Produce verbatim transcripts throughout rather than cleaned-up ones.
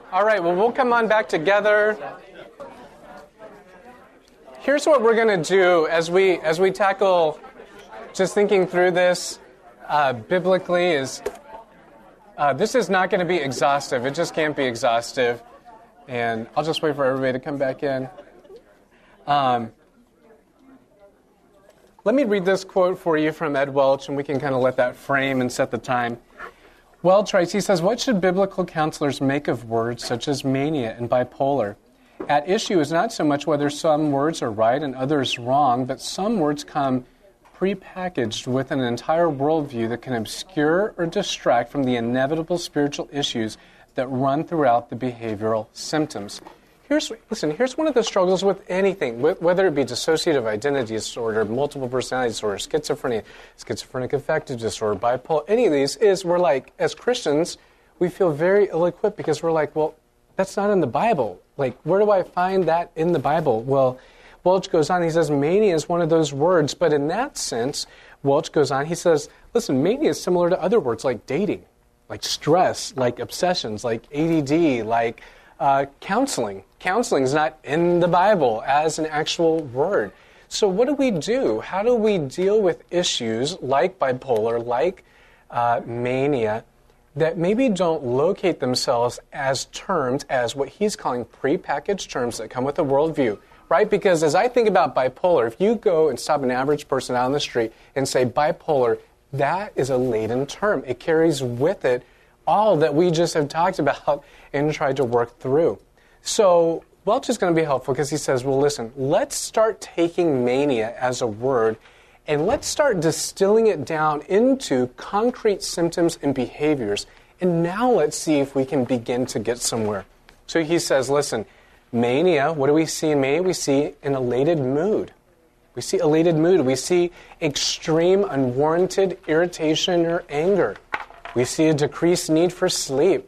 All right, well, we'll come on back together. Here's what we're going to do as we as we tackle just thinking through this uh, biblically is uh, this is not going to be exhaustive. It just can't be exhaustive. And I'll just wait for everybody to come back in. Um, let me read this quote for you from Ed Welch, and we can kind of let that frame and set the time. Welch writes, he says, what should biblical counselors make of words such as mania and bipolar? At issue is not so much whether some words are right and others wrong, but some words come prepackaged with an entire worldview that can obscure or distract from the inevitable spiritual issues that run throughout the behavioral symptoms. Here's, listen, here's one of the struggles with anything, whether it be dissociative identity disorder, multiple personality disorder, schizophrenia, schizophrenic affective disorder, bipolar, any of these is we're like, as Christians, we feel very ill-equipped because we're like, well, that's not in the Bible. Like, where do I find that in the Bible? Well, Welch goes on, he says, mania is one of those words, but in that sense, Welch goes on, he says, listen, mania is similar to other words like dating, like stress, like obsessions, like A D D, like uh, counseling. Counseling is not in the Bible as an actual word. So what do we do? How do we deal with issues like bipolar, like uh, mania, that maybe don't locate themselves as terms, as what he's calling prepackaged terms that come with a worldview, right? Because as I think about bipolar, if you go and stop an average person out on the street and say bipolar, that is a laden term. It carries with it all that we just have talked about and tried to work through. So Welch is going to be helpful because he says, well, listen, let's start taking mania as a word and let's start distilling it down into concrete symptoms and behaviors. And now let's see if we can begin to get somewhere. So he says, listen, mania, what do we see in mania? We see an elated mood. We see elated mood. We see extreme unwarranted irritation or anger. We see a decreased need for sleep.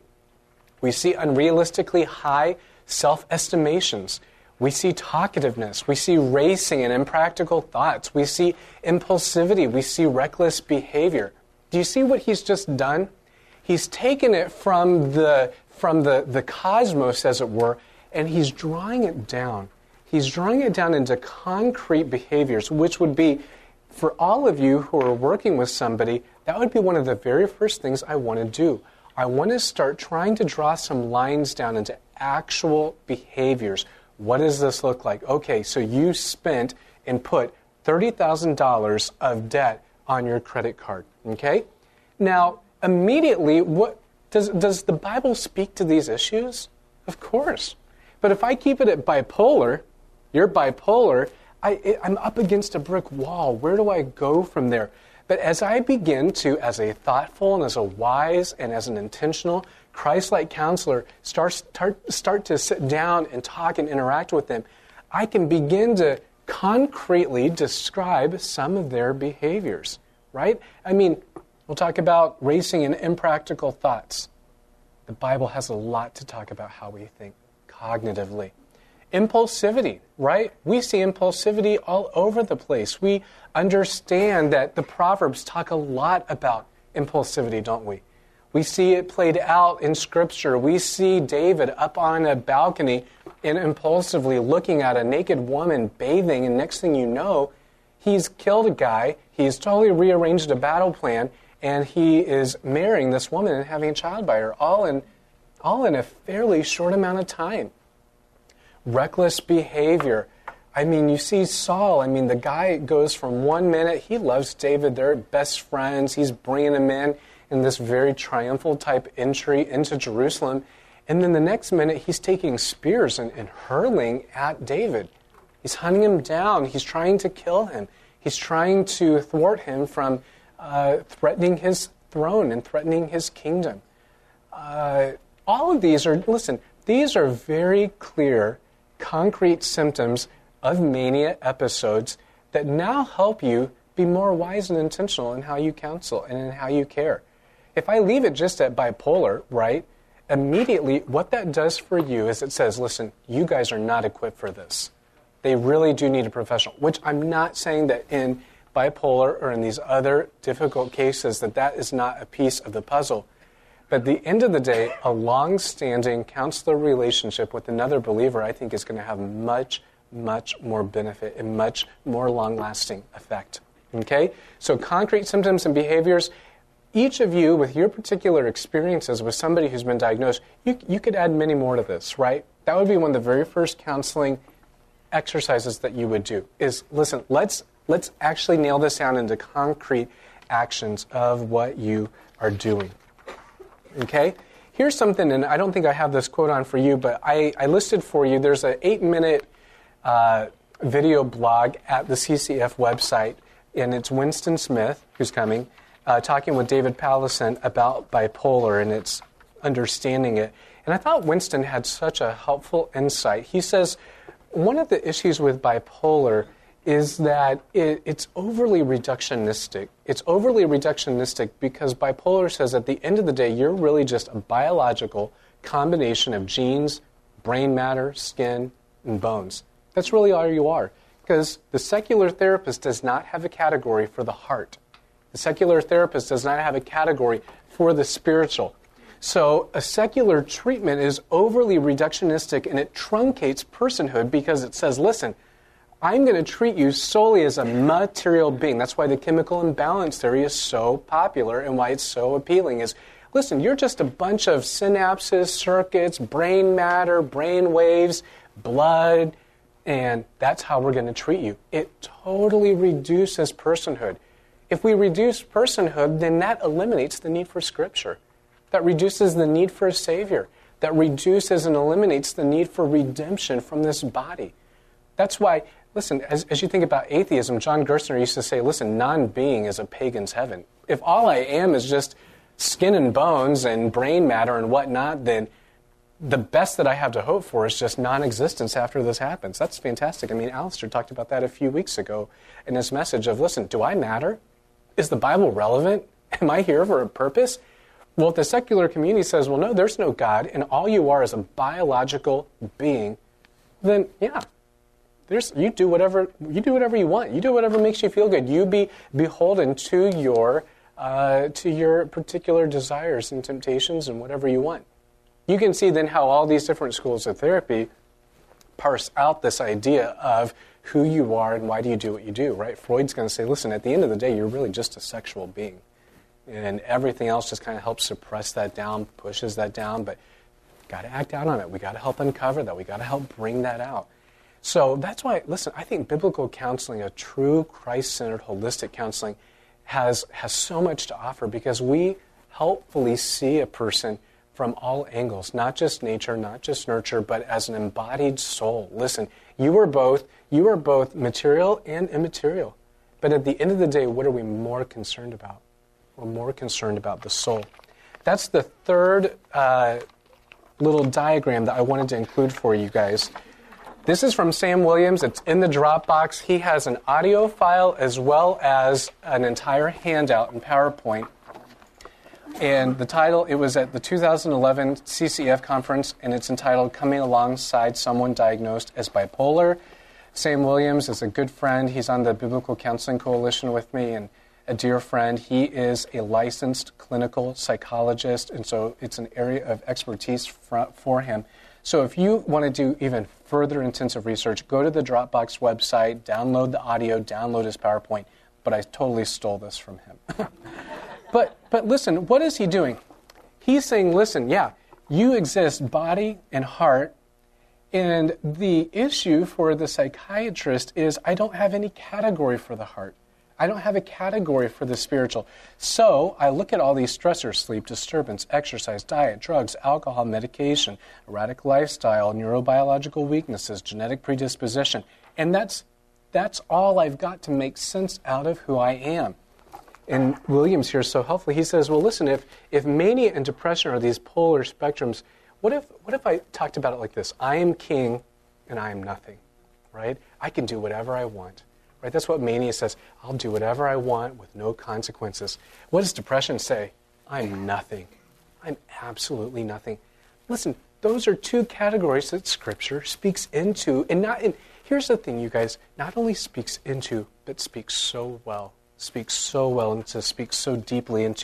We see unrealistically high self-estimations. We see talkativeness. We see racing and impractical thoughts. We see impulsivity. We see reckless behavior. Do you see what he's just done? He's taken it from the from the, the cosmos, as it were, and he's drawing it down. He's drawing it down into concrete behaviors, which would be, for all of you who are working with somebody, that would be one of the very first things I want to do. I want to start trying to draw some lines down into actual behaviors. What does this look like? Okay, so you spent and put thirty thousand dollars of debt on your credit card, okay? Now, immediately, what does, does the Bible speak to these issues? Of course. But if I keep it at bipolar, you're bipolar, I, I'm up against a brick wall. Where do I go from there? But as I begin to, as a thoughtful and as a wise and as an intentional Christ-like counselor, start, start, start to sit down and talk and interact with them, I can begin to concretely describe some of their behaviors, right? I mean, we'll talk about racing and impractical thoughts. The Bible has a lot to talk about how we think cognitively. Impulsivity, right? We see impulsivity all over the place. We understand that the Proverbs talk a lot about impulsivity, don't we? We see it played out in Scripture. We see David up on a balcony and impulsively looking at a naked woman bathing, and next thing you know, he's killed a guy, he's totally rearranged a battle plan, and he is marrying this woman and having a child by her, all in, all in a fairly short amount of time. Reckless behavior. I mean, you see Saul, I mean, the guy goes from one minute, he loves David, they're best friends, he's bringing him in in this very triumphal type entry into Jerusalem, and then the next minute he's taking spears and, and hurling at David. He's hunting him down, he's trying to kill him, he's trying to thwart him from uh, threatening his throne and threatening his kingdom. Uh, all of these are, listen, these are very clear, concrete symptoms of mania episodes that now help you be more wise and intentional in how you counsel and in how you care. If I leave it just at bipolar, right, immediately what that does for you is it says, listen, you guys are not equipped for this. They really do need a professional, which I'm not saying that in bipolar or in these other difficult cases that that is not a piece of the puzzle. But at the end of the day, a long-standing counselor relationship with another believer, I think, is going to have much, much more benefit and much more long-lasting effect. Okay? So concrete symptoms and behaviors, each of you, with your particular experiences with somebody who's been diagnosed, you, you could add many more to this, right? That would be one of the very first counseling exercises that you would do, is, listen, let's let's actually nail this down into concrete actions of what you are doing. Okay? Here's something, and I don't think I have this quote on for you, but I, I listed for you, there's an eight-minute uh, video blog at the C C F website, and it's Winston Smith, who's coming, uh, talking with David Pallison about bipolar, and it's understanding it. And I thought Winston had such a helpful insight. He says, one of the issues with bipolar is that it, it's overly reductionistic. It's overly reductionistic because bipolar says at the end of the day, you're really just a biological combination of genes, brain matter, skin, and bones. That's really all you are. Because the secular therapist does not have a category for the heart. The secular therapist does not have a category for the spiritual. So a secular treatment is overly reductionistic, and it truncates personhood because it says, listen, I'm going to treat you solely as a material being. That's why the chemical imbalance theory is so popular and why it's so appealing is, listen, you're just a bunch of synapses, circuits, brain matter, brain waves, blood, and that's how we're going to treat you. It totally reduces personhood. If we reduce personhood, then that eliminates the need for Scripture. That reduces the need for a Savior. That reduces and eliminates the need for redemption from this body. That's why, listen, as, as you think about atheism, John Gerstner used to say, listen, non-being is a pagan's heaven. If all I am is just skin and bones and brain matter and whatnot, then the best that I have to hope for is just non-existence after this happens. That's fantastic. I mean, Alistair talked about that a few weeks ago in his message of, listen, do I matter? Is the Bible relevant? Am I here for a purpose? Well, if the secular community says, well, no, there's no God, and all you are is a biological being, then, yeah, there's you do whatever you do whatever you want. You do whatever makes you feel good. You be beholden to your uh, to your particular desires and temptations and whatever you want. You can see then how all these different schools of therapy parse out this idea of who you are and why do you do what you do, right? Freud's going to say, listen, at the end of the day, you're really just a sexual being. And everything else just kind of helps suppress that down, pushes that down, but we've got to act out on it. We've got to help uncover that. We've got to help bring that out. So that's why, listen, I think biblical counseling, a true Christ-centered, holistic counseling, has, has so much to offer because we helpfully see a person from all angles, not just nature, not just nurture, but as an embodied soul. Listen, you are both, you are both material and immaterial. But at the end of the day, what are we more concerned about? We're more concerned about the soul. That's the third uh, little diagram that I wanted to include for you guys. This is from Sam Williams. It's in the Dropbox. He has an audio file as well as an entire handout in PowerPoint. And the title, it was at the two thousand eleven C C F conference, and it's entitled Coming Alongside Someone Diagnosed as Bipolar. Sam Williams is a good friend. He's on the Biblical Counseling Coalition with me, and a dear friend. He is a licensed clinical psychologist, and so it's an area of expertise for, for him. So if you want to do even further intensive research, go to the Dropbox website, download the audio, download his PowerPoint, but I totally stole this from him. but but listen, what is he doing? He's saying, listen, yeah, you exist body and heart, and the issue for the psychiatrist is I don't have any category for the heart. I don't have a category for the spiritual. So I look at all these stressors, sleep disturbance, exercise, diet, drugs, alcohol, medication, erratic lifestyle, neurobiological weaknesses, genetic predisposition. And that's that's all I've got to make sense out of who I am. And Williams here is so helpful. He says, well, listen, if, if mania and depression are these polar spectrums, what if what if I talked about it like this? I am king and I am nothing, right? I can do whatever I want. Right? That's what mania says. I'll do whatever I want with no consequences. What does depression say? I'm nothing. I'm absolutely nothing. Listen, those are two categories that Scripture speaks into. And not. And here's the thing, you guys. Not only speaks into, but speaks so well. Speaks so well and to speak so deeply into.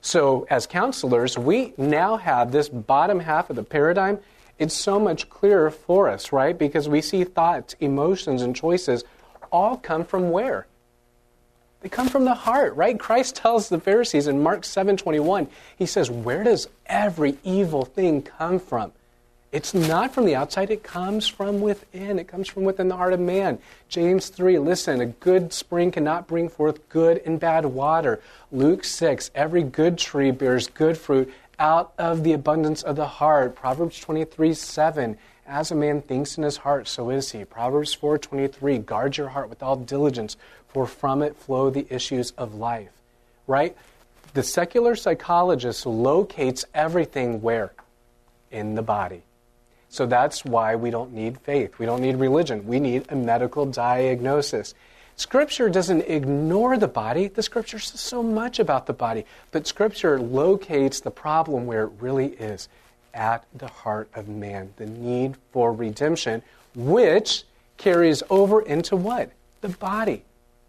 So as counselors, we now have this bottom half of the paradigm. It's so much clearer for us, right? Because we see thoughts, emotions, and choices all come from where? They come from the heart, right? Christ tells the Pharisees in Mark seven twenty-one, he says, where does every evil thing come from? It's not from the outside, it comes from within. It comes from within the heart of man. James three, listen, a good spring cannot bring forth good and bad water. Luke six, every good tree bears good fruit out of the abundance of the heart. Proverbs twenty-three seven, as a man thinks in his heart, so is he. Proverbs four twenty-three, guard your heart with all diligence, for from it flow the issues of life. Right? The secular psychologist locates everything where? In the body. So that's why we don't need faith. We don't need religion. We need a medical diagnosis. Scripture doesn't ignore the body. The Scripture says so much about the body. But Scripture locates the problem where it really is, at the heart of man. The need for redemption, which carries over into what? The body.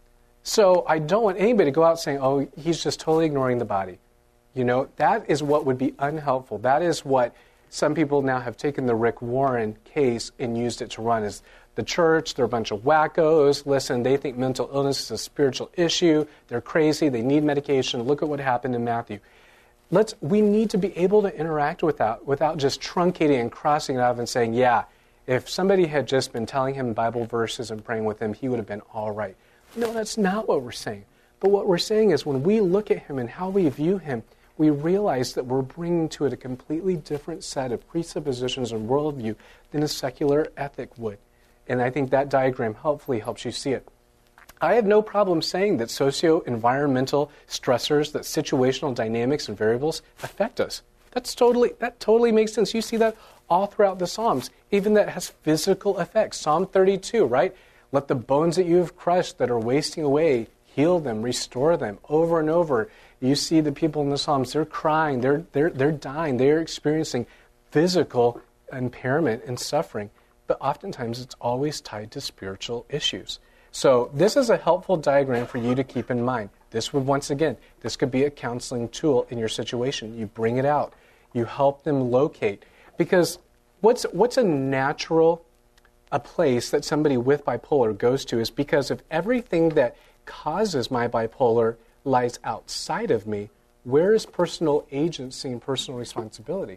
So I don't want anybody to go out saying, oh, he's just totally ignoring the body. You know, that is what would be unhelpful. That is what some people now have taken the Rick Warren case and used it to run as the church. They're a bunch of wackos. Listen, they think mental illness is a spiritual issue. They're crazy. They need medication. Look at what happened in Matthew. Let's. We need to be able to interact with that without just truncating and crossing it off and saying, yeah, if somebody had just been telling him Bible verses and praying with him, he would have been all right. No, that's not what we're saying. But what we're saying is when we look at him and how we view him, we realize that we're bringing to it a completely different set of presuppositions and worldview than a secular ethic would. And I think that diagram helpfully helps you see it. I have no problem saying that socio-environmental stressors, that situational dynamics and variables affect us. That's totally, that totally makes sense. You see that all throughout the Psalms, even that has physical effects. Psalm thirty-two, right? Let the bones that you have crushed that are wasting away, heal them, restore them, over and over. You see the people in the Psalms, they're crying, they're, they're, they're dying, they're experiencing physical impairment and suffering. But oftentimes it's always tied to spiritual issues. So this is a helpful diagram for you to keep in mind. This would, once again, this could be a counseling tool in your situation. You bring it out. You help them locate. Because what's what's a natural a place that somebody with bipolar goes to is because if everything that causes my bipolar lies outside of me, where is personal agency and personal responsibility?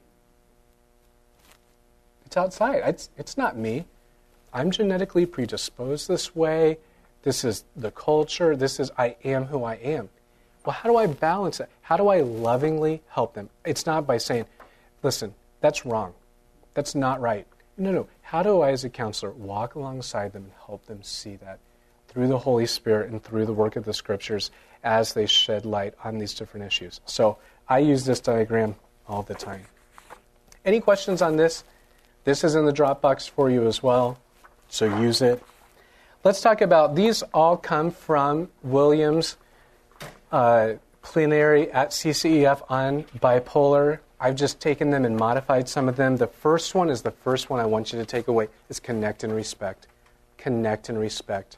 It's outside. It's, it's not me. I'm genetically predisposed this way. This is the culture. This is I am who I am. Well, how do I balance it? How do I lovingly help them? It's not by saying, listen, that's wrong. That's not right. No, no. How do I, as a counselor, walk alongside them and help them see that through the Holy Spirit and through the work of the Scriptures as they shed light on these different issues? So I use this diagram all the time. Any questions on this? This is in the Dropbox for you as well, so use it. Let's talk about, these all come from Williams' uh, plenary at C C E F on bipolar. I've just taken them and modified some of them. The first one is the first one I want you to take away, is connect and respect. Connect and respect.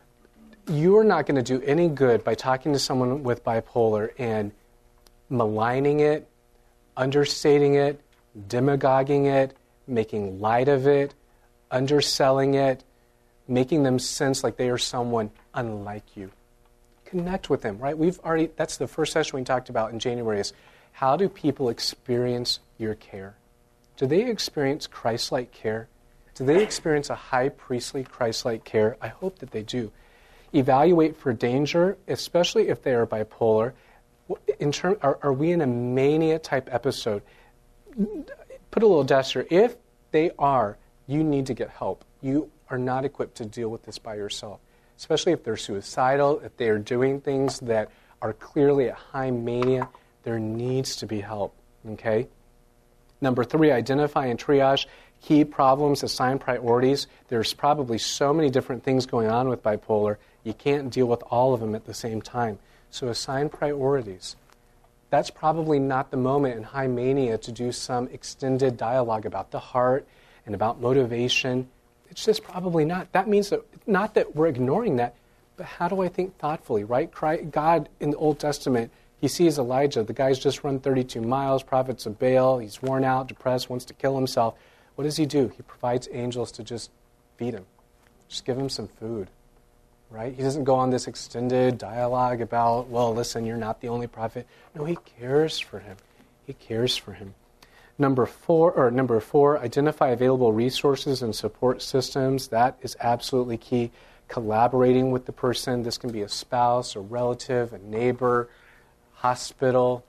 You're not going to do any good by talking to someone with bipolar and maligning it, understating it, demagoguing it, making light of it, underselling it, making them sense like they are someone unlike you. Connect with them, right? We've already, that's the first session we talked about in January is, how do people experience your care? Do they experience Christ-like care? Do they experience a high priestly Christ-like care? I hope that they do. Evaluate for danger, especially if they are bipolar. In term, are, are we in a mania-type episode? Put a little dash here. If they are, you need to get help. You are not equipped to deal with this by yourself, especially if they're suicidal, if they are doing things that are clearly a high mania. There needs to be help, okay? Number three, identify and triage key problems, assign priorities. There's probably so many different things going on with bipolar, you can't deal with all of them at the same time. So assign priorities. That's probably not the moment in high mania to do some extended dialogue about the heart and about motivation. It's just probably not. That means that, not that we're ignoring that, but how do I think thoughtfully, right? God in the Old Testament He sees Elijah. The guy's just run thirty-two miles, prophets of Baal. He's worn out, depressed, wants to kill himself. What does he do? He provides angels to just feed him. Just give him some food, right? He doesn't go on this extended dialogue about, well, listen, you're not the only prophet. No, he cares for him. He cares for him. Number four, or number four, identify available resources and support systems. That is absolutely key. Collaborating with the person. This can be a spouse, a relative, a neighbor, hospital.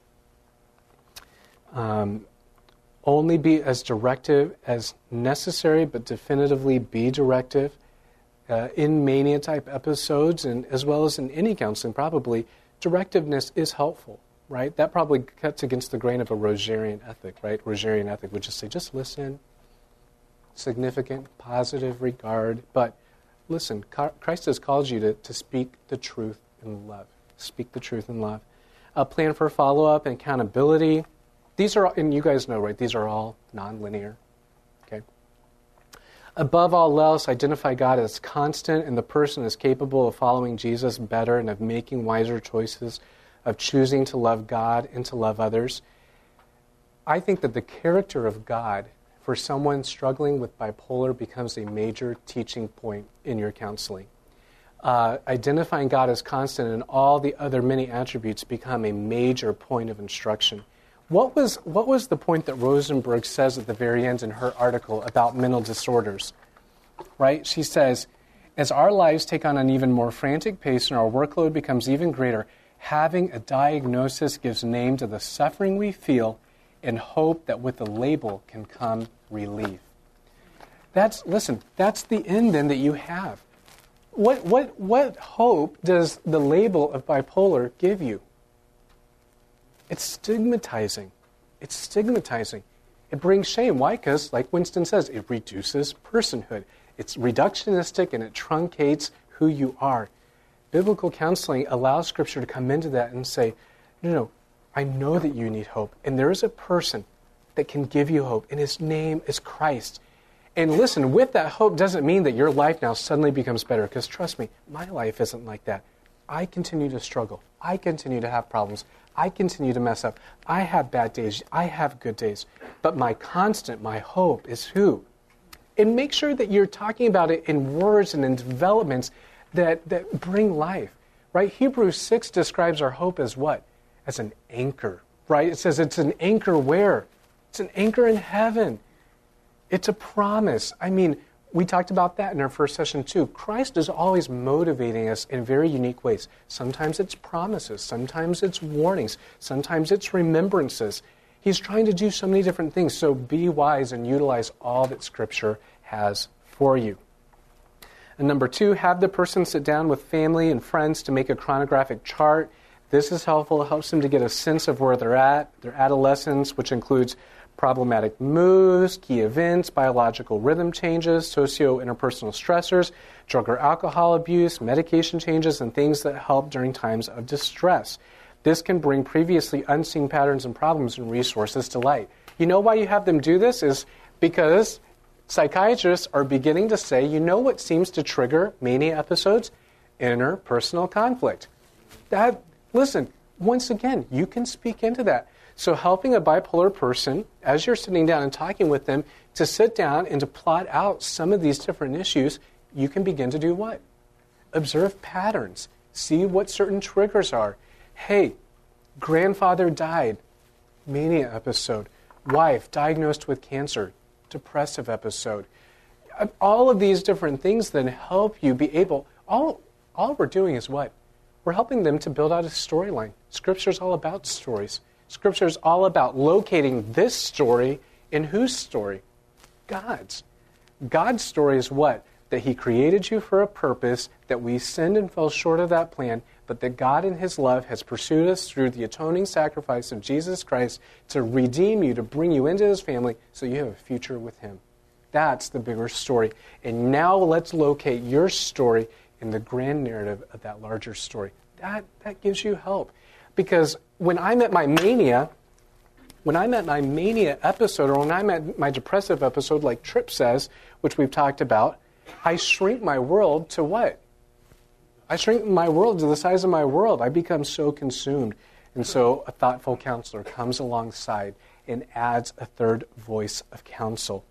Um, only be as directive as necessary, but definitively be directive. Uh, in mania-type episodes, and as well as in any counseling, probably, directiveness is helpful, right? That probably cuts against the grain of a Rogerian ethic, right? Rogerian ethic would just say, just listen, significant, positive regard, but listen, Christ has called you to, to speak the truth in love. Speak the truth in love. A plan for follow-up and accountability. These are, and you guys know, right, these are all non-linear. Okay. Above all else, identify God as constant and the person is capable of following Jesus better and of making wiser choices, of choosing to love God and to love others. I think that the character of God for someone struggling with bipolar becomes a major teaching point in your counseling. Uh, identifying God as constant and all the other many attributes become a major point of instruction. What was what was the point that Rosenberg says at the very end in her article about mental disorders? Right? She says, as our lives take on an even more frantic pace and our workload becomes even greater, having a diagnosis gives name to the suffering we feel and hope that with the label can come relief. That's, listen, that's the end then that you have. What, what, what hope does the label of bipolar give you? It's stigmatizing. It's stigmatizing. It brings shame. Why? Because, like Winston says, it reduces personhood. It's reductionistic and it truncates who you are. Biblical counseling allows Scripture to come into that and say, no, no, I know that you need hope. And there is a person that can give you hope, and his name is Christ. And listen, with that hope doesn't mean that your life now suddenly becomes better, because trust me, my life isn't like that. I continue to struggle. I continue to have problems. I continue to mess up. I have bad days. I have good days. But my constant, my hope is who? And make sure that you're talking about it in words and in developments that, that bring life, right? Hebrews six describes our hope as what? As an anchor, right? It says it's an anchor where? It's an anchor in heaven. It's a promise. I mean, we talked about that in our first session too. Christ is always motivating us in very unique ways. Sometimes it's promises. Sometimes it's warnings. Sometimes it's remembrances. He's trying to do so many different things. So be wise and utilize all that Scripture has for you. And number two, have the person sit down with family and friends to make a chronographic chart. This is helpful. It helps them to get a sense of where they're at, their adolescence, which includes problematic moods, key events, biological rhythm changes, socio-interpersonal stressors, drug or alcohol abuse, medication changes, and things that help during times of distress. This can bring previously unseen patterns and problems and resources to light. You know why you have them do this is because psychiatrists are beginning to say, you know what seems to trigger mania episodes? Interpersonal conflict. That, listen, once again, you can speak into that. So helping a bipolar person, as you're sitting down and talking with them, to sit down and to plot out some of these different issues, you can begin to do what? Observe patterns. See what certain triggers are. Hey, grandfather died, mania episode. Wife diagnosed with cancer, depressive episode. All of these different things then help you be able, all, all we're doing is what? We're helping them to build out a storyline. Scripture's all about stories. Scripture is all about locating this story in whose story? God's. God's story is what? That He created you for a purpose, that we sinned and fell short of that plan, but that God in His love has pursued us through the atoning sacrifice of Jesus Christ to redeem you, to bring you into His family so you have a future with Him. That's the bigger story. And now let's locate your story in the grand narrative of that larger story. That, that gives you help. Because when I'm at my mania, when I'm at my mania episode, or when I'm at my depressive episode, like Tripp says, which we've talked about, I shrink my world to what? I shrink my world to the size of my world. I become so consumed. And so a thoughtful counselor comes alongside and adds a third voice of counsel.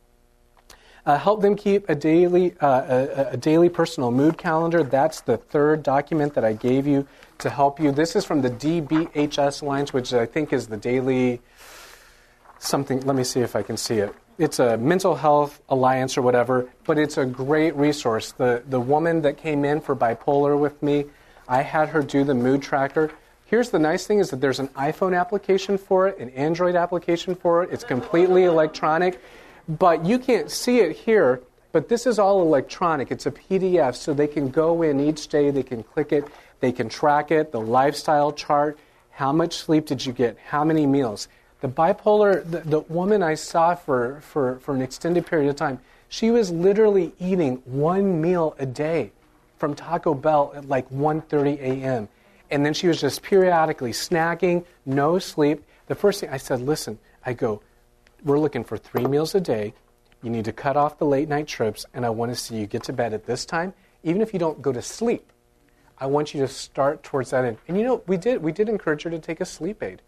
Uh, help them keep a daily, uh, a, a daily personal mood calendar. That's the third document that I gave you to help you. This is from the D B H S Alliance, which I think is the daily something. Let me see if I can see it. It's a mental health alliance or whatever, but it's a great resource. The the woman that came in for bipolar with me, I had her do the mood tracker. Here's the nice thing is that there's an iPhone application for it, an Android application for it. It's completely electronic, but you can't see it here, but this is all electronic. It's a P D F, so they can go in each day, they can click it, they can track it, the lifestyle chart, how much sleep did you get, how many meals. The bipolar, the, the woman I saw for, for, for an extended period of time, she was literally eating one meal a day from Taco Bell at like one thirty a.m. And then she was just periodically snacking, no sleep. The first thing I said, listen, I go, we're looking for three meals a day. You need to cut off the late night trips, and I want to see you get to bed at this time. Even if you don't go to sleep, I want you to start towards that end. And you know, we did we did encourage her to take a sleep aid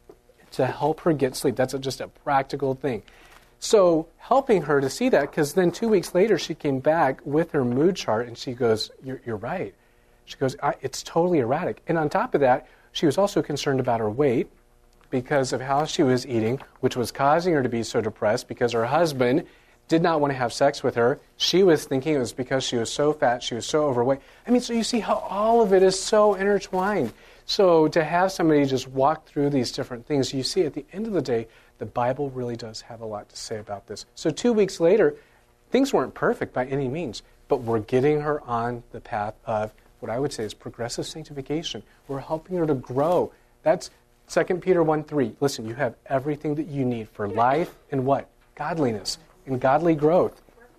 to help her get sleep. That's a, just a practical thing. So helping her to see that, because then two weeks later she came back with her mood chart, and she goes, you're, you're right. She goes, I, it's totally erratic. And on top of that, she was also concerned about her weight because of how she was eating, which was causing her to be so depressed because her husband did not want to have sex with her. She was thinking it was because she was so fat, she was so overweight. I mean, so you see how all of it is so intertwined. So to have somebody just walk through these different things, you see at the end of the day, the Bible really does have a lot to say about this. So two weeks later, things weren't perfect by any means, but we're getting her on the path of what I would say is progressive sanctification. We're helping her to grow. That's Second Peter one three. Listen, you have everything that you need for life and what? Godliness and godly growth.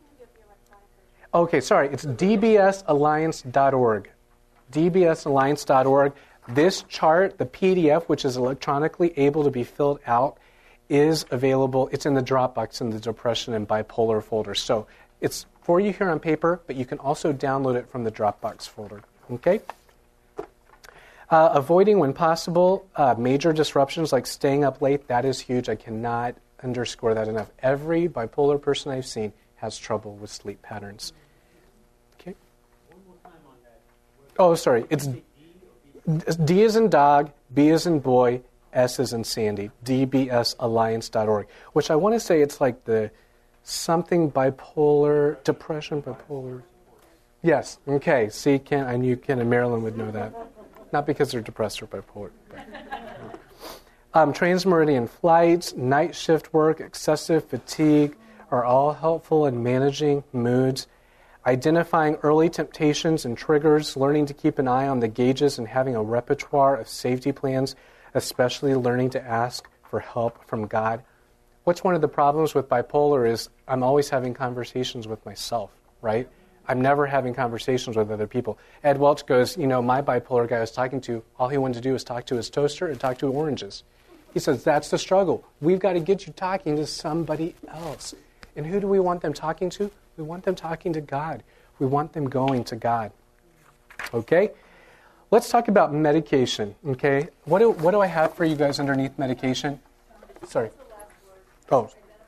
Okay, sorry. It's d b s alliance dot org. d b s alliance dot org. This chart, the P D F, which is electronically able to be filled out, is available. It's in the Dropbox in the Depression and Bipolar folder. So it's for you here on paper, but you can also download it from the Dropbox folder. Okay? Uh, avoiding, when possible, uh, major disruptions like staying up late. That is huge. I cannot underscore that enough. Every bipolar person I've seen has trouble with sleep patterns. Okay? One more time on that. Oh, sorry. It's D as in dog, B as in boy, S as in Sandy. d b s alliance dot org. Which I want to say it's like the something bipolar, depression bipolar. Yes. Okay. See, Ken, I knew Ken and Marilyn would know that. Not because they're depressed or bipolar. But, um, transmeridian flights, night shift work, excessive fatigue are all helpful in managing moods. Identifying early temptations and triggers, learning to keep an eye on the gauges and having a repertoire of safety plans, especially learning to ask for help from God. What's one of the problems with bipolar is I'm always having conversations with myself, right? I'm never having conversations with other people. Ed Welch goes, you know, my bipolar guy I was talking to, all he wanted to do was talk to his toaster and talk to oranges. He says, that's the struggle. We've got to get you talking to somebody else. And who do we want them talking to? We want them talking to God. We want them going to God. Okay? Let's talk about medication, okay? What do, what do I have for you guys underneath medication? Sorry. Oh.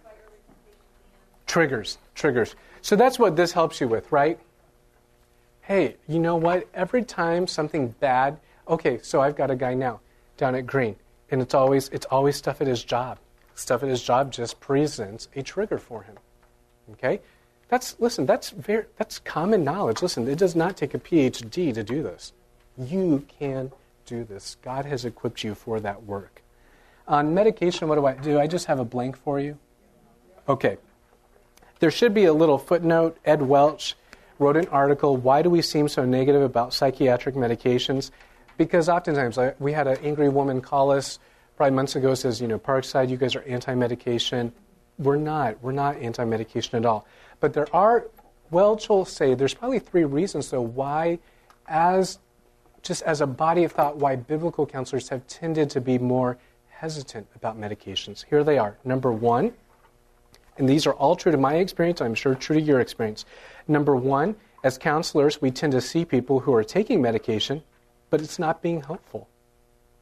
Triggers, triggers. So that's what this helps you with, right? Hey, you know what? Every time something bad, okay, so I've got a guy now down at Green, and it's always it's always stuff at his job. Stuff at his job just presents a trigger for him. Okay? That's listen, that's very that's common knowledge. Listen, it does not take a P H D to do this. You can do this. God has equipped you for that work. On medication, what do I do? I just have a blank for you. Okay. There should be a little footnote. Ed Welch wrote an article, Why Do We Seem So Negative About Psychiatric Medications? Because oftentimes, I, we had an angry woman call us probably months ago, says, you know, Parkside, you guys are anti-medication. We're not. We're not anti-medication at all. But there are, Welch will say, there's probably three reasons, though, why, as just as a body of thought, why biblical counselors have tended to be more hesitant about medications. Here they are. Number one, and these are all true to my experience, I'm sure true to your experience. Number one, as counselors, we tend to see people who are taking medication, but it's not being helpful.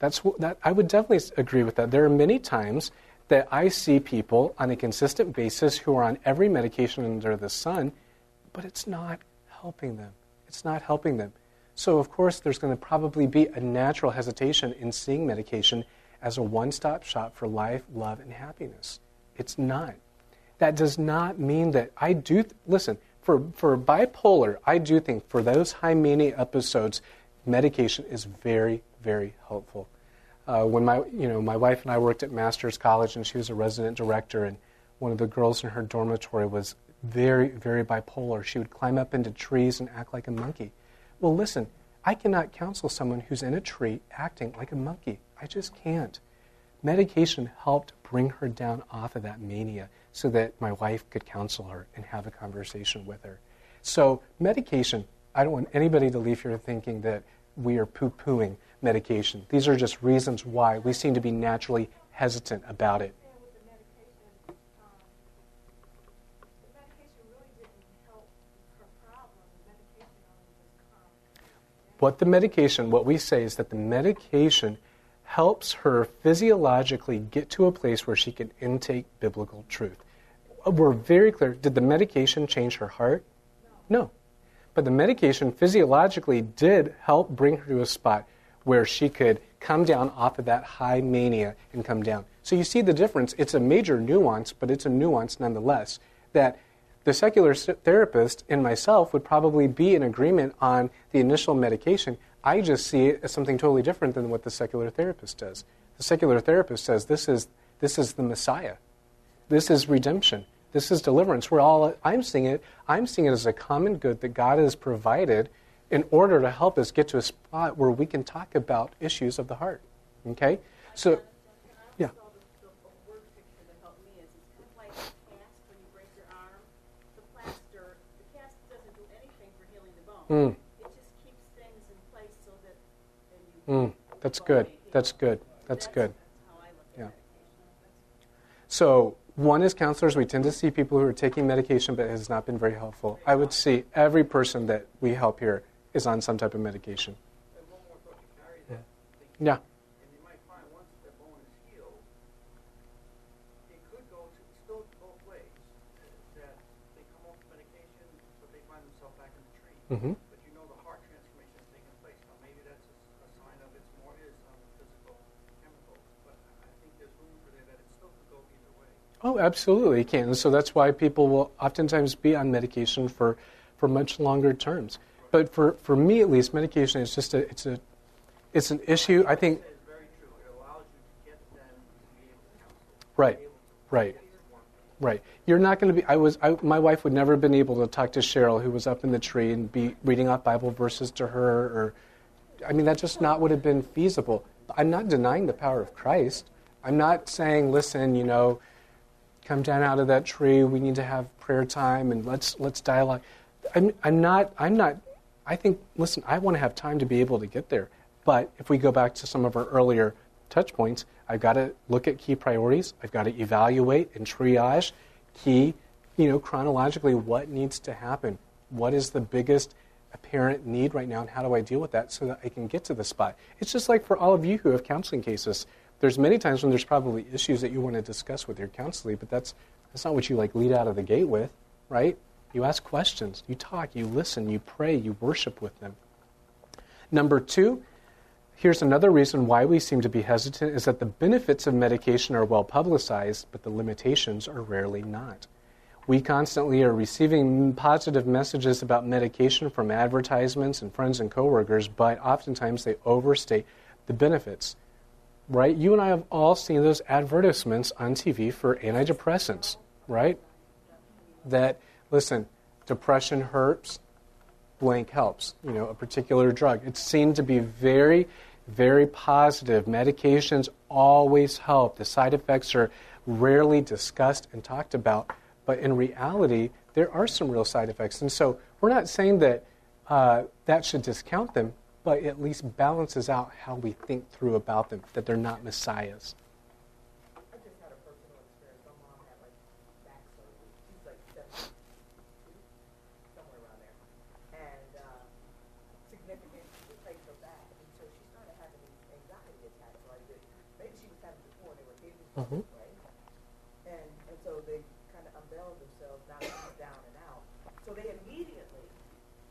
That's wh- that. I would definitely s- agree with that. There are many times that I see people on a consistent basis who are on every medication under the sun, but it's not helping them. It's not helping them. So, of course, there's going to probably be a natural hesitation in seeing medication as a one-stop shop for life, love, and happiness. It's not. That does not mean that I do, th- listen, for, for bipolar, I do think for those high mania episodes, medication is very, very helpful. Uh, when my, you know, my wife and I worked at Masters College, and she was a resident director, and one of the girls in her dormitory was very, very bipolar. She would climb up into trees and act like a monkey. Well, listen, I cannot counsel someone who's in a tree acting like a monkey. I just can't. Medication helped bring her down off of that mania so that my wife could counsel her and have a conversation with her. So medication, I don't want anybody to leave here thinking that we are poo-pooing medication. These are just reasons why we seem to be naturally hesitant about it. What the medication, what we say is that the medication helps her physiologically get to a place where she can intake biblical truth. We're very clear. Did the medication change her heart? No. But the medication physiologically did help bring her to a spot where she could come down off of that high mania and come down. So you see the difference. It's a major nuance, but it's a nuance nonetheless, that the secular therapist and myself would probably be in agreement on the initial medication. I just see it as something totally different than what the secular therapist does. The secular therapist says this is this is the Messiah. This is redemption. This is deliverance. We're all I'm seeing it. I'm seeing it as a common good that God has provided in order to help us get to a spot where we can talk about issues of the heart. Okay? So, yeah. Mm. It just keeps things in place so that then you mm. That's good. That's good. That's, that's good. That's how I look at yeah. So one is counselors. We tend to see people who are taking medication but it has not been very helpful. I would see every person that we help here is on some type of medication. Yeah. Yeah. And you might find once the bone is healed, it could go to still both ways. That they come off medication, but they find themselves back in the tree. Mm-hmm. But you know the heart transformation is taking place. Now maybe that's a, a sign of it's more is on the physical chemicals. But I think there's room for there that it still could go either way. Oh, absolutely, it can. And so that's why people will oftentimes be on medication for, for much longer terms. But for, for me at least, medication is just a it's a it's an issue. I think. It's very true. It allows you to get them to be able to counsel. Right, right, right. You're not going to be. I was. I, my wife would never have been able to talk to Cheryl, who was up in the tree, and be reading off Bible verses to her. Or, I mean, that just not would have been feasible. I'm not denying the power of Christ. I'm not saying, listen, you know, come down out of that tree. We need to have prayer time and let's let's dialogue. I'm I'm not. I'm not. I think, listen, I want to have time to be able to get there. But if we go back to some of our earlier touch points, I've got to look at key priorities. I've got to evaluate and triage key, you know, chronologically what needs to happen. What is the biggest apparent need right now, and how do I deal with that so that I can get to the spot? It's just like for all of you who have counseling cases. There's many times when there's probably issues that you want to discuss with your counselee, but that's that's not what you like lead out of the gate with, right? You ask questions, you talk, you listen, you pray, you worship with them. Number two, here's another reason why we seem to be hesitant, is that the benefits of medication are well publicized, but the limitations are rarely not. We constantly are receiving positive messages about medication from advertisements and friends and coworkers, but oftentimes they overstate the benefits. Right? You and I have all seen those advertisements on T V for antidepressants, right? That, listen, depression hurts, blank helps, you know, a particular drug. It's seen to be very, very positive. Medications always help. The side effects are rarely discussed and talked about, but in reality, there are some real side effects. And so we're not saying that uh, that should discount them, but at least balances out how we think through about them, that they're not messiahs. I just had a personal experience. My mom had like back surgery. She's like seventy-two, somewhere around there. And uh, significant replaced her back. And so she started having these anxiety attacks.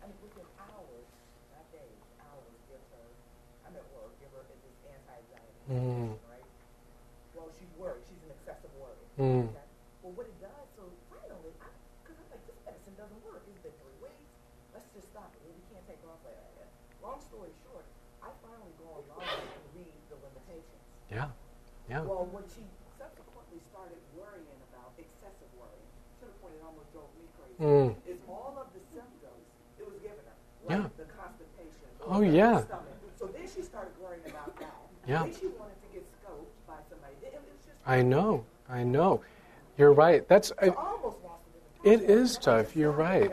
and within hours, not days, hours, give her, I'm at work, give her this anti-anxiety medication, right? Well, she works. She's an excessive worrier. Mm. Okay? Well, what it does, so finally, because I'm like, this medicine doesn't work. It's been three weeks. Let's just stop it. We can't take it off like that. Long story short, I finally go online and read the limitations. Yeah. Yeah. Well, when she subsequently started worrying about excessive worry, to the point it almost drove me crazy, Mm. is all of the symptoms it was giving her, like Yeah. the constipation, Oh, the yeah. stomach. So then she started worrying about that. Yeah. Then she wanted to get scoped by somebody. It was just I know. I know. You're right. That's I, I almost lost it. it is tough. You're right.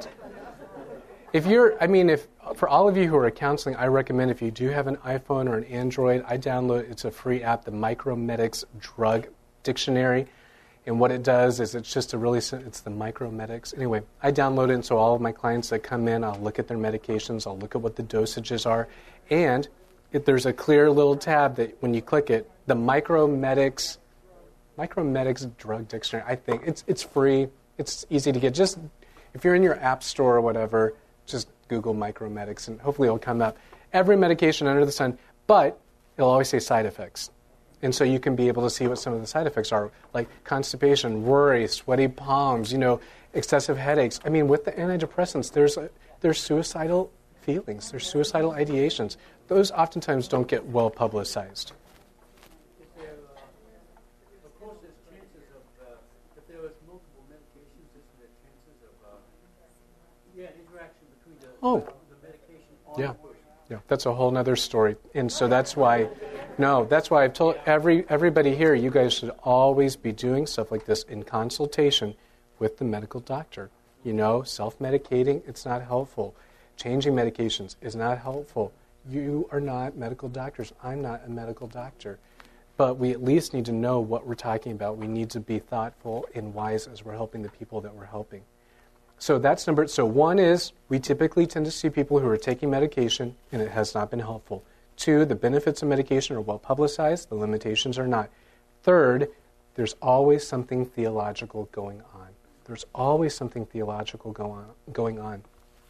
If you're, I mean, if for all of you who are counseling, I recommend if you do have an iPhone or an Android, I download, it's a free app, the Micromedics Drug Dictionary. And what it does is it's just a really, it's the Micromedics. Anyway, I download it, and so all of my clients that come in, I'll look at their medications, I'll look at what the dosages are. And if there's a clear little tab that when you click it, the Micromedics, Micromedics Drug Dictionary, I think, it's it's free, it's easy to get. Just, if you're in your app store or whatever, just Google Micromedics, and hopefully it'll come up. Every medication under the sun, but it'll always say side effects. And so you can be able to see what some of the side effects are, like constipation, worry, sweaty palms, you know, excessive headaches. I mean, with the antidepressants, there's a, there's suicidal feelings, there's suicidal ideations. Those oftentimes don't get well publicized. Is there, uh, of course, there's chances of, uh, if there was multiple medications, is there chances of, uh, yeah, interaction between the, Oh. uh, the medication on Yeah. the person? Yeah, that's a whole other story. And so that's why, no, that's why I've told every everybody here, you guys should always be doing stuff like this in consultation with the medical doctor. You know, self-medicating, it's not helpful. Changing medications is not helpful. You are not medical doctors. I'm not a medical doctor. But we at least need to know what we're talking about. We need to be thoughtful and wise as we're helping the people that we're helping. So that's number, so one is we typically tend to see people who are taking medication and it has not been helpful. Two, the benefits of medication are well publicized, the limitations are not. Third, there's always something theological going on. There's always something theological go on, going on.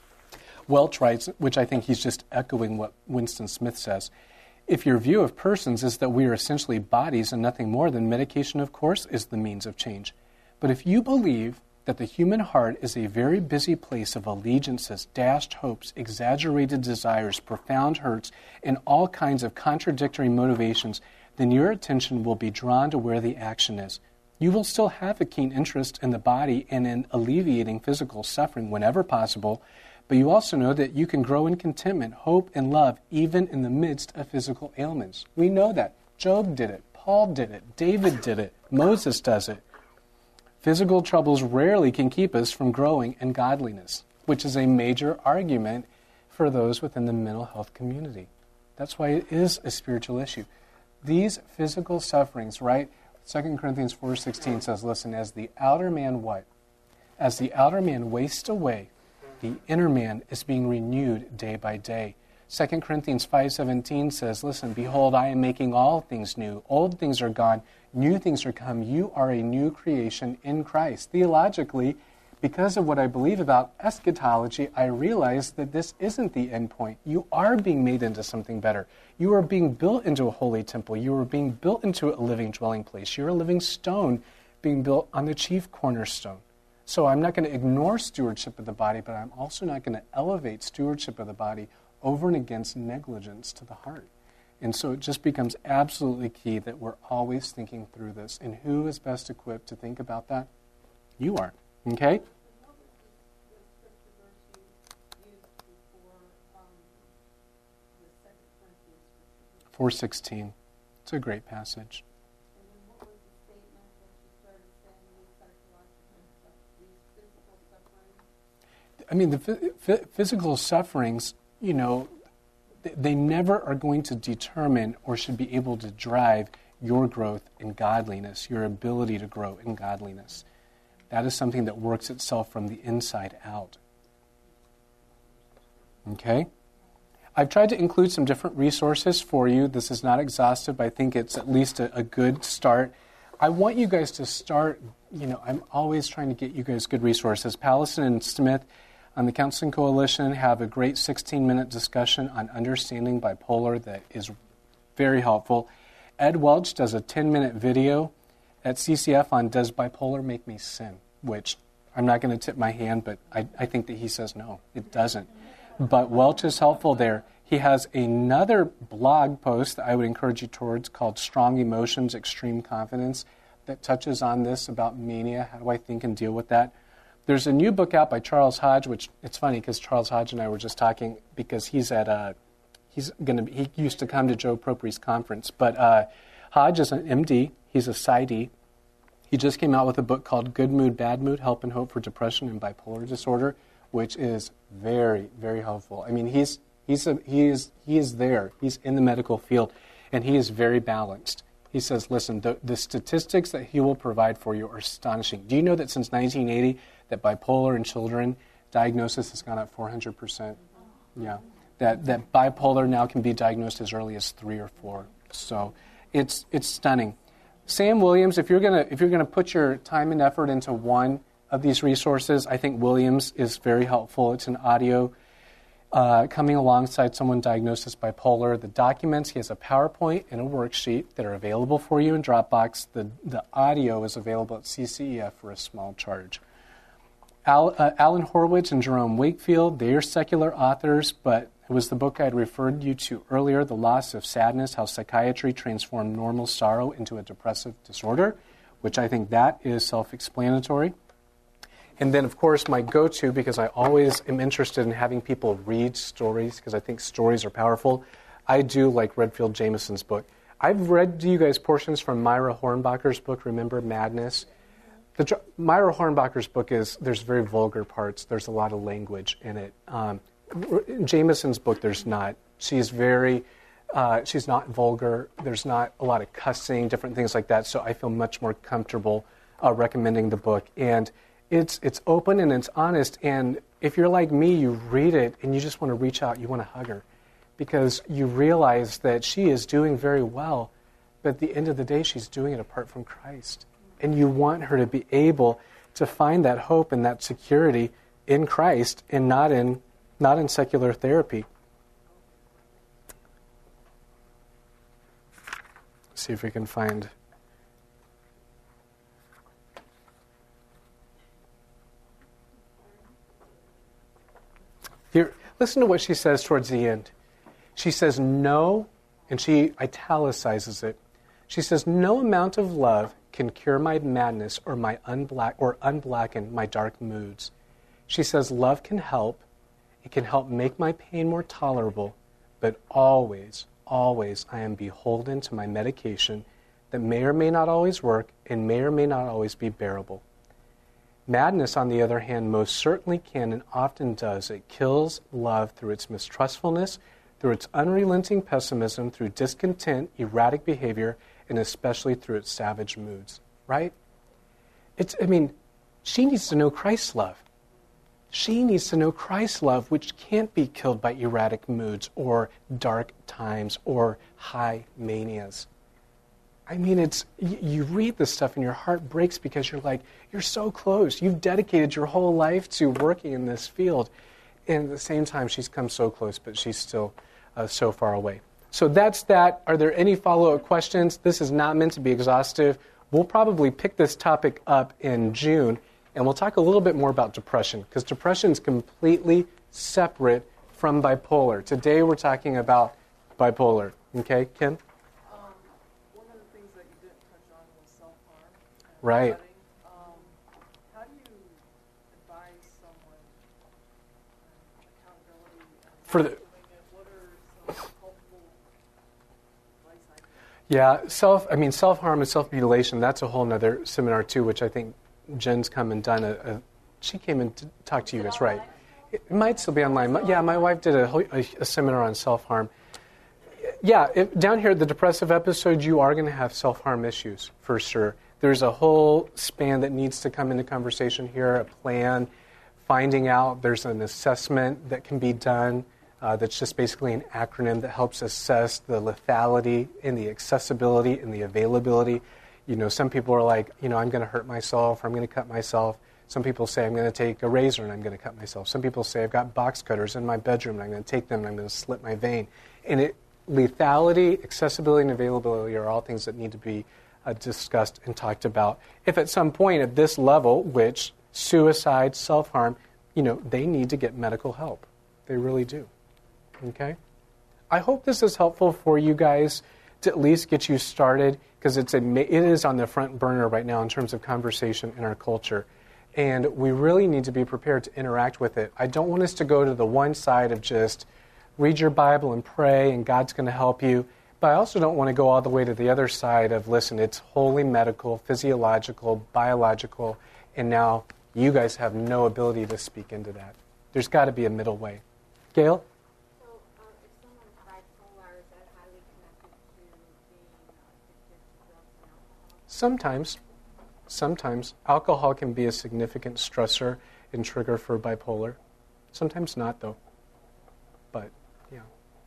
Welch writes, which I think he's just echoing what Winston Smith says, if your view of persons is that we are essentially bodies and nothing more, then medication, of course, is the means of change. But if you believe that the human heart is a very busy place of allegiances, dashed hopes, exaggerated desires, profound hurts, and all kinds of contradictory motivations, then your attention will be drawn to where the action is. You will still have a keen interest in the body and in alleviating physical suffering whenever possible, but you also know that you can grow in contentment, hope, and love even in the midst of physical ailments. We know that. Job did it. Paul did it. David did it. Moses does it. Physical troubles rarely can keep us from growing in godliness, which is a major argument for those within the mental health community. That's why it is a spiritual issue. These physical sufferings, right? Second Corinthians four sixteen says, listen, as the outer man what? As the outer man wastes away, the inner man is being renewed day by day. Second Corinthians five seventeen says, listen, behold, I am making all things new. Old things are gone. New things are come. You are a new creation in Christ. Theologically, because of what I believe about eschatology, I realize that this isn't the end point. You are being made into something better. You are being built into a holy temple. You are being built into a living dwelling place. You're a living stone being built on the chief cornerstone. So I'm not going to ignore stewardship of the body, but I'm also not going to elevate stewardship of the body over and against negligence to the heart. And so it just becomes absolutely key that we're always thinking through this. And who is best equipped to think about that? You are. Okay? four sixteen. It's a great passage. I mean, the f- physical sufferings, you know, they never are going to determine or should be able to drive your growth in godliness, your ability to grow in godliness. That is something that works itself from the inside out. Okay? I've tried to include some different resources for you. This is not exhaustive, but I think it's at least a, a good start. I want you guys to start, you know, I'm always trying to get you guys good resources. Pallison and Smith, on the Counseling Coalition have a great sixteen-minute discussion on understanding bipolar that is very helpful. Ed Welch does a ten-minute video at C C F on Does Bipolar Make Me Sin? Which I'm not going to tip my hand, but I, I think that he says no, it doesn't. But Welch is helpful there. He has another blog post that I would encourage you towards called Strong Emotions, Extreme Confidence that touches on this about mania. How do I think and deal with that? There's a new book out by Charles Hodge, which it's funny because Charles Hodge and I were just talking because he's at a, he's going to he used to come to Joe Propri's conference, but uh, Hodge is an M D. He's a PsyD. He just came out with a book called Good Mood, Bad Mood, Help and Hope for Depression and Bipolar Disorder, which is very, very helpful. I mean, he's he's a, he is he is there. He's in the medical field, and he is very balanced. He says, listen, the, the statistics that he will provide for you are astonishing. Do you know that since nineteen eighty, that bipolar in children, diagnosis has gone up four hundred percent? Yeah. That that bipolar now can be diagnosed as early as three or four. So it's it's stunning. Sam Williams, if you're gonna if you're gonna put your time and effort into one of these resources, I think Williams is very helpful. It's an audio uh, coming alongside someone diagnosed as bipolar. The documents, he has a PowerPoint and a worksheet that are available for you in Dropbox. The the audio is available at C C E F for a small charge. Al, uh, Alan Horwitz and Jerome Wakefield, they are secular authors, but it was the book I had referred you to earlier, The Loss of Sadness, How Psychiatry Transformed Normal Sorrow into a Depressive Disorder, which I think that is self-explanatory. And then, of course, my go-to, because I always am interested in having people read stories, because I think stories are powerful, I do like Redfield Jameson's book. I've read to you guys portions from Myra Hornbacher's book, Remember Madness. The, Myra Hornbacher's book is, there's very vulgar parts. There's a lot of language in it. Um, in Jameson's book, there's not. She's very, uh, she's not vulgar. There's not a lot of cussing, different things like that. So I feel much more comfortable uh, recommending the book. And it's it's open and it's honest. And if you're like me, you read it and you just want to reach out. You want to hug her because you realize that she is doing very well. But at the end of the day, she's doing it apart from Christ. And you want her to be able to find that hope and that security in Christ and not in not in secular therapy. Let's see if we can find. Here, listen to what she says towards the end. She says, no, and she italicizes it. She says, no amount of love can cure my madness or my unblack or unblacken my dark moods. She says, love can help. It can help make my pain more tolerable, but always, always I am beholden to my medication that may or may not always work and may or may not always be bearable. Madness, on the other hand, most certainly can and often does. It kills love through its mistrustfulness, through its unrelenting pessimism, through discontent, erratic behavior, and especially through its savage moods. Right? It's, I mean, she needs to know Christ's love. She needs to know Christ's love, which can't be killed by erratic moods or dark times or high manias. I mean, it's you, you read this stuff and your heart breaks because you're like, you're so close. You've dedicated your whole life to working in this field. And at the same time, she's come so close, but she's still uh, so far away. So that's that. Are there any follow-up questions? This is not meant to be exhaustive. We'll probably pick this topic up in June, and we'll talk a little bit more about depression, because depression is completely separate from bipolar. Today we're talking about bipolar. Okay, Ken? Um, one of the things that you didn't touch on was self-harm. and Right. cutting. Um, how do you advise someone on accountability and For the- doing it? What are some helpful advice I can Yeah, self. I mean, self-harm and self-mutilation, that's a whole other seminar, too, which I think Jen's come and done. A, a she came and t- talked to you guys, right? It might still be online. My, yeah, my wife did a, whole- a, a seminar on self-harm. Yeah, if, down here, the depressive episode, you are going to have self-harm issues, for sure. There's a whole span that needs to come into conversation here, a plan, finding out. There's an assessment that can be done uh, that's just basically an acronym that helps assess the lethality and the accessibility and the availability. You know, some people are like, you know, I'm going to hurt myself, or I'm going to cut myself. Some people say, I'm going to take a razor and I'm going to cut myself. Some people say, I've got box cutters in my bedroom and I'm going to take them and I'm going to slit my vein. And it, lethality, accessibility, and availability are all things that need to be uh, discussed and talked about. If at some point at this level, which suicide, self-harm, you know, they need to get medical help. They really do. Okay? I hope this is helpful for you guys to at least get you started, because it's a, it is on the front burner right now in terms of conversation in our culture. And we really need to be prepared to interact with it. I don't want us to go to the one side of just read your Bible and pray and God's going to help you. But I also don't want to go all the way to the other side of, listen, it's wholly medical, physiological, biological, and now you guys have no ability to speak into that. There's got to be a middle way. Gail? So um, if someone's bipolar, is that highly connected to being uh, addicted to drugs and alcohol? Sometimes. Sometimes. Alcohol can be a significant stressor and trigger for bipolar. Sometimes not, though. But, yeah.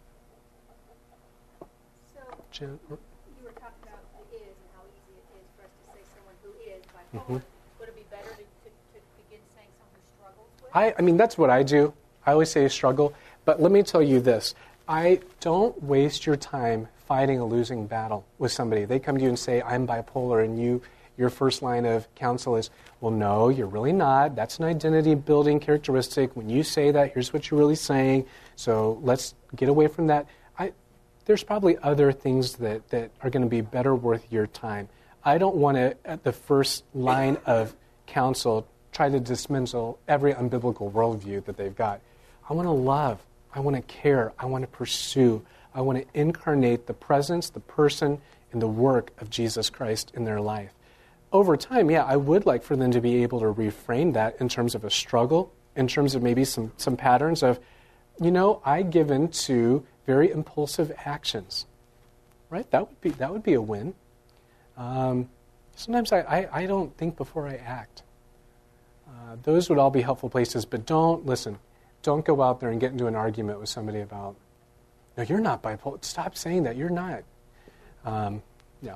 So Jen? you were talking about the is and how easy it is for us to say someone who is bipolar. Mm-hmm. Would it be better to, to, to begin saying someone who struggles with? I, I mean, that's what I do. I always say struggle. But let me tell you this. I don't waste your time fighting a losing battle with somebody. They come to you and say, I'm bipolar, and you, your first line of counsel is, well, no, you're really not. That's an identity-building characteristic. When you say that, here's what you're really saying. So let's get away from that. I, there's probably other things that, that are going to be better worth your time. I don't want to, at the first line of counsel, try to dismantle every unbiblical worldview that they've got. I want to love. I want to care. I want to pursue. I want to incarnate the presence, the person, and the work of Jesus Christ in their life. Over time, yeah, I would like for them to be able to reframe that in terms of a struggle, in terms of maybe some, some patterns of, you know, I give in to very impulsive actions. Right? That would be that would be a win. Um, sometimes I, I, I don't think before I act. Uh, those would all be helpful places, but don't, listen, don't go out there and get into an argument with somebody about, no, you're not bipolar. Stop saying that. You're not. Um, yeah.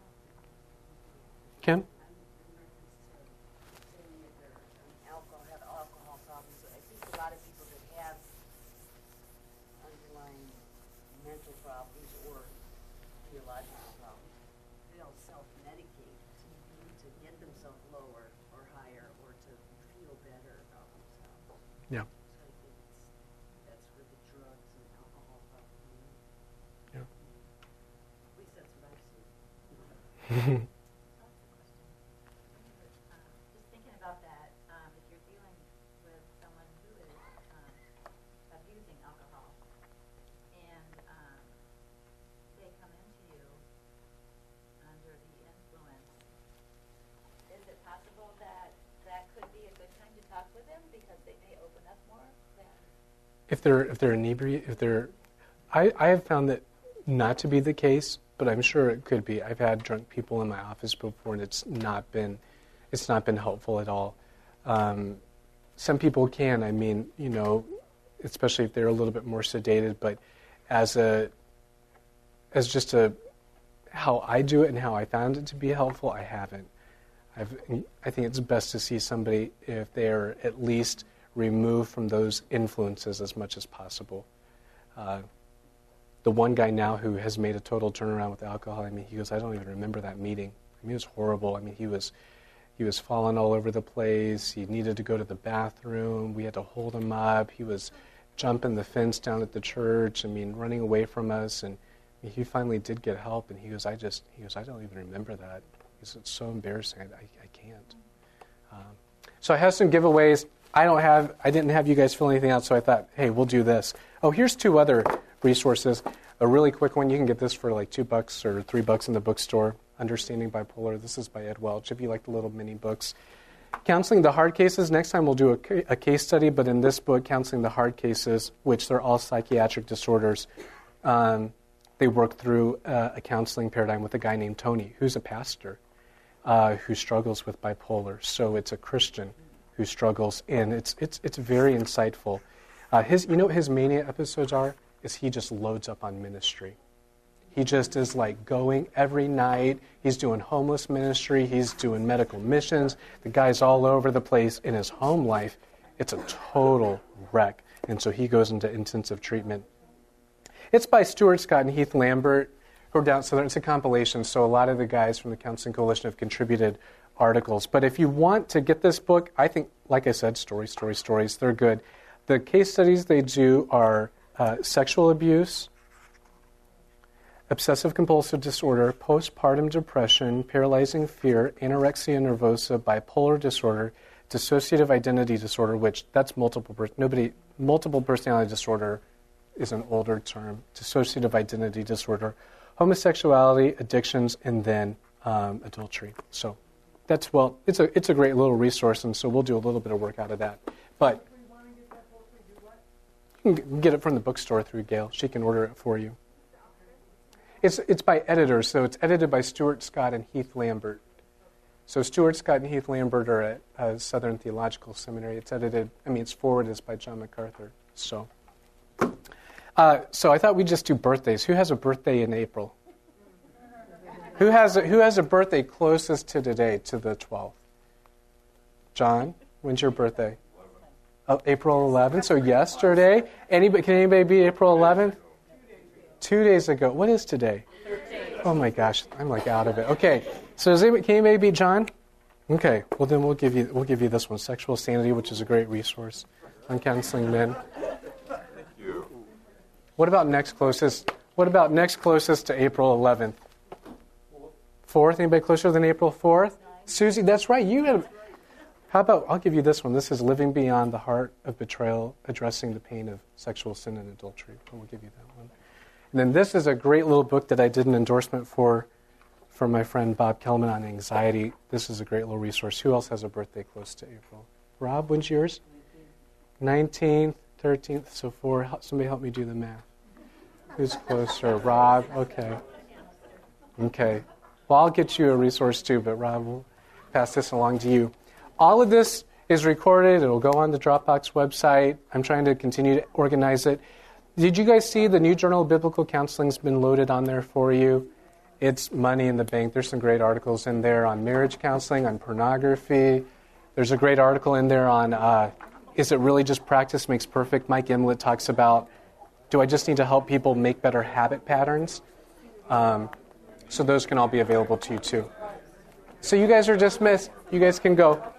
Kim? Alcohol, have alcohol problems. I think a lot of people that have underlying mental problems or theological problems, they'll self-medicate to get themselves lower or higher or to feel better about themselves. Yeah. So I think it's, that's where the drugs and alcohol probably, Yeah. at least that's what I've seen. Just thinking about that, um, if you're dealing with someone who is um, abusing alcohol and um, they come into you under the influence, is it possible that that could be a good time to talk with them because they may open up more than... If they're if they're inebriated, if they're, I, I have found that not to be the case, but I'm sure it could be. I've had drunk people in my office before, and it's not been, it's not been helpful at all. Um, some people can. I mean, you know, especially if they're a little bit more sedated. But as a, as just a, how I do it and how I found it to be helpful, I haven't. I've, I think it's best to see somebody if they're at least removed from those influences as much as possible. Uh, the one guy now who has made a total turnaround with alcohol, I mean, he goes, I don't even remember that meeting. I mean, it was horrible. I mean, he was he was falling all over the place. He needed to go to the bathroom. We had to hold him up. He was jumping the fence down at the church. I mean, running away from us. And I mean, he finally did get help. And he goes, I just, he goes, I don't even remember that. He said, it's so embarrassing. I, I can't. Um, so I have some giveaways. I don't have, I didn't have you guys fill anything out, so I thought, hey, we'll do this. Oh, here's two other resources. A really quick one, you can get this for like two bucks or three bucks in the bookstore. Understanding Bipolar. This is by Ed Welch, if you like the little mini books. Counseling the Hard Cases. Next time we'll do a, a case study, but in this book, Counseling the Hard Cases, which they're all psychiatric disorders, um, they work through uh, a counseling paradigm with a guy named Tony, who's a pastor, uh, who struggles with bipolar. So it's a Christian who struggles, and it's it's it's very insightful. Uh, his, you know what his mania episodes are? Is he just loads up on ministry. He just is like going every night. He's doing homeless ministry. He's doing medical missions. The guy's all over the place. In his home life, it's a total wreck. And so he goes into intensive treatment. It's by Stuart Scott and Heath Lambert, who are down Southern. It's a compilation, so a lot of the guys from the Counseling Coalition have contributed articles. But if you want to get this book, I think, like I said, stories, stories, stories, they're good. The case studies they do are uh, sexual abuse, obsessive-compulsive disorder, postpartum depression, paralyzing fear, anorexia nervosa, bipolar disorder, dissociative identity disorder, which that's multiple, nobody, multiple personality disorder is an older term, dissociative identity disorder, homosexuality, addictions, and then um, adultery. So that's, well, it's a it's a great little resource, and so we'll do a little bit of work out of that. But you can get it from the bookstore through Gail. She can order it for you. It's it's by editors, so it's edited by Stuart Scott and Heath Lambert. So Stuart Scott and Heath Lambert are at uh, Southern Theological Seminary. It's edited, I mean, it's forwarded by John MacArthur. So, uh, so I thought we'd just do birthdays. Who has a birthday in April? Who has a, who has a birthday closest to today, to the twelfth? John, when's your birthday? Oh, April eleventh. So yesterday. Anybody? Can anybody be April eleventh? Two days ago. What is today? Oh my gosh, I'm like out of it. Okay, so is anybody, can anybody be John? Okay, well then we'll give you we'll give you this one, Sexual Sanity, which is a great resource on counseling men. Thank you. What about next closest? What about next closest to April eleventh? Fourth. Anybody closer than April fourth? Susie, that's right. You have. How about I'll give you this one. This is Living Beyond the Heart of Betrayal, Addressing the Pain of Sexual Sin and Adultery. We'll give you that one. And then this is a great little book that I did an endorsement for, for my friend Bob Kellman on anxiety. This is a great little resource. Who else has a birthday close to April? Rob, when's yours? nineteenth, thirteenth, so four. Somebody help me do the math. Who's closer? Rob, okay. Okay. Well, I'll get you a resource too, but Rob will pass this along to you. All of this is recorded. It will go on the Dropbox website. I'm trying to continue to organize it. Did you guys see the new Journal of Biblical Counseling's been loaded on there for you? It's money in the bank. There's some great articles in there on marriage counseling, on pornography. There's a great article in there on, uh, is it really just practice makes perfect? Mike Emlet talks about, do I just need to help people make better habit patterns? Um, so those can all be available to you too. So you guys are dismissed. You guys can go.